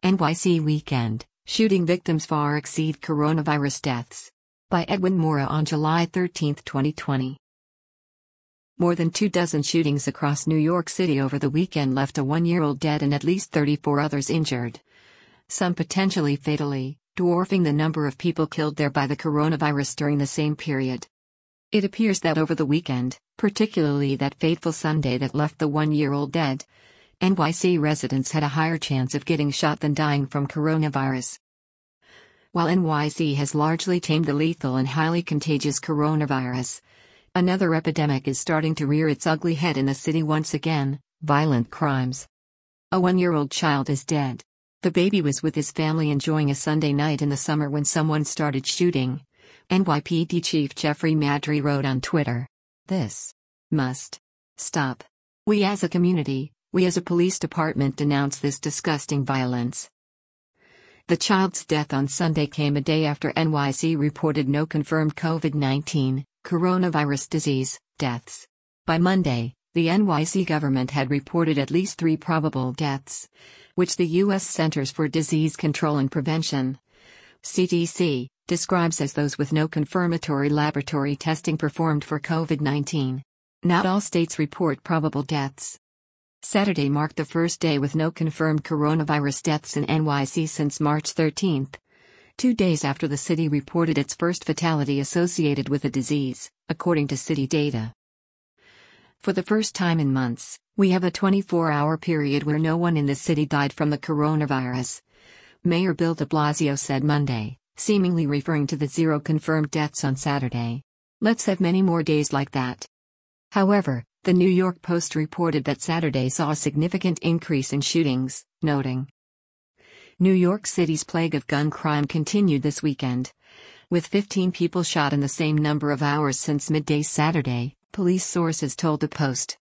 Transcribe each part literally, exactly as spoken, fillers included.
N Y C weekend, shooting victims far exceed coronavirus deaths. By Edwin Mora on July thirteenth, twenty twenty. More than two dozen shootings across New York City over the weekend left a one-year-old dead and at least thirty-four others injured. Some potentially fatally, dwarfing the number of people killed there by the coronavirus during the same period. It appears that over the weekend, particularly that fateful Sunday that left the one-year-old dead, N Y C residents had a higher chance of getting shot than dying from coronavirus. While N Y C has largely tamed the lethal and highly contagious coronavirus, another epidemic is starting to rear its ugly head in the city once again: violent crimes. A one-year-old child is dead. The baby was with his family enjoying a Sunday night in the summer when someone started shooting. N Y P D Chief Jeffrey Maddrey wrote on Twitter, "This must stop. We as a community, we as a police department denounce this disgusting violence." The child's death on Sunday came a day after N Y C reported no confirmed COVID nineteen, coronavirus disease, deaths. By Monday, the N Y C government had reported at least three probable deaths, which the U S Centers for Disease Control and Prevention, C D C, describes as those with no confirmatory laboratory testing performed for COVID nineteen. Not all states report probable deaths. Saturday marked the first day with no confirmed coronavirus deaths in N Y C since March thirteenth, two days after the city reported its first fatality associated with the disease, according to city data. For the first time in months, we have a twenty-four hour period where no one in the city died from the coronavirus, Mayor Bill de Blasio said Monday, seemingly referring to the zero confirmed deaths on Saturday. "Let's have many more days like that." However, the New York Post reported that Saturday saw a significant increase in shootings, noting, "New York City's plague of gun crime continued this weekend, with fifteen people shot in the same number of hours since midday Saturday," police sources told the Post.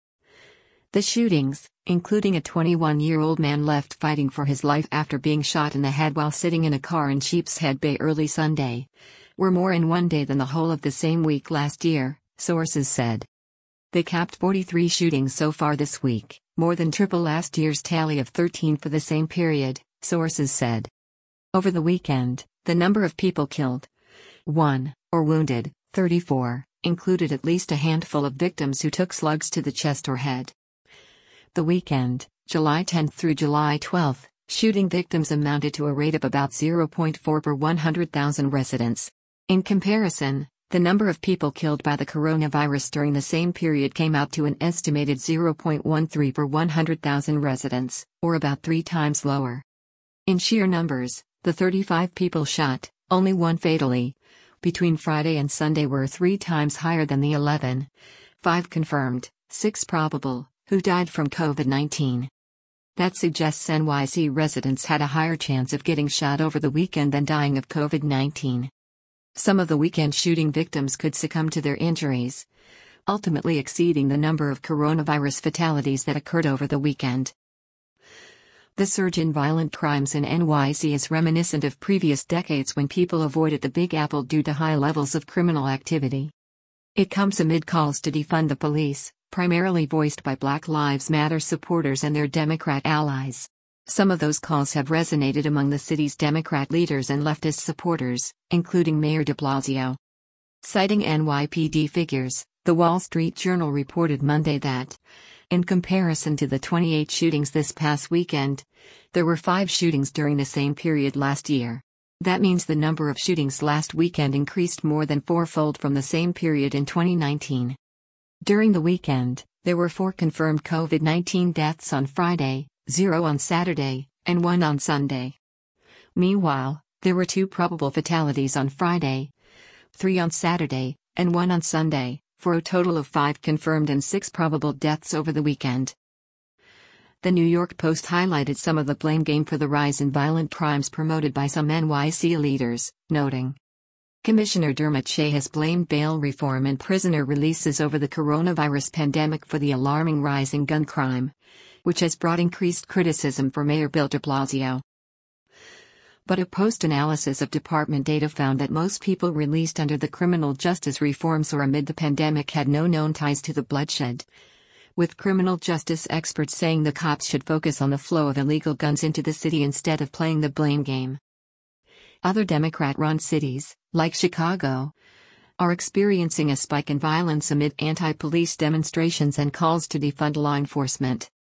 The shootings, including a twenty-one-year-old man left fighting for his life after being shot in the head while sitting in a car in Sheepshead Bay early Sunday, were more in one day than the whole of the same week last year, sources said. They capped forty-three shootings so far this week, more than triple last year's tally of thirteen for the same period, sources said. Over the weekend, the number of people killed, one, or wounded, thirty-four, included at least a handful of victims who took slugs to the chest or head. The weekend, July tenth through July twelfth, shooting victims amounted to a rate of about zero point four per one hundred thousand residents. In comparison, the number of people killed by the coronavirus during the same period came out to an estimated zero point one three per one hundred thousand residents, or about three times lower. In sheer numbers, the thirty-five people shot, only one fatally, between Friday and Sunday were three times higher than the eleven, five confirmed, six probable, who died from COVID nineteen. That suggests N Y C residents had a higher chance of getting shot over the weekend than dying of COVID nineteen. Some of the weekend shooting victims could succumb to their injuries, ultimately exceeding the number of coronavirus fatalities that occurred over the weekend. The surge in violent crimes in N Y C is reminiscent of previous decades when people avoided the Big Apple due to high levels of criminal activity. It comes amid calls to defund the police, primarily voiced by Black Lives Matter supporters and their Democrat allies. Some of those calls have resonated among the city's Democrat leaders and leftist supporters, including Mayor de Blasio. Citing N Y P D figures, The Wall Street Journal reported Monday that, in comparison to the twenty-eight shootings this past weekend, there were five shootings during the same period last year. That means the number of shootings last weekend increased more than fourfold from the same period in twenty nineteen. During the weekend, there were four confirmed COVID nineteen deaths on Friday, zero on Saturday, and one on Sunday. Meanwhile, there were two probable fatalities on Friday, three on Saturday, and one on Sunday, for a total of five confirmed and six probable deaths over the weekend. The New York Post highlighted some of the blame game for the rise in violent crimes promoted by some N Y C leaders, noting, Commissioner Dermot Shea has blamed bail reform and prisoner releases over the coronavirus pandemic for the alarming rise in gun crime, which has brought increased criticism for Mayor Bill de Blasio. But a post-analysis of department data found that most people released under the criminal justice reforms or amid the pandemic had no known ties to the bloodshed, with criminal justice experts saying the cops should focus on the flow of illegal guns into the city instead of playing the blame game. Other Democrat-run cities, like Chicago, are experiencing a spike in violence amid anti-police demonstrations and calls to defund law enforcement.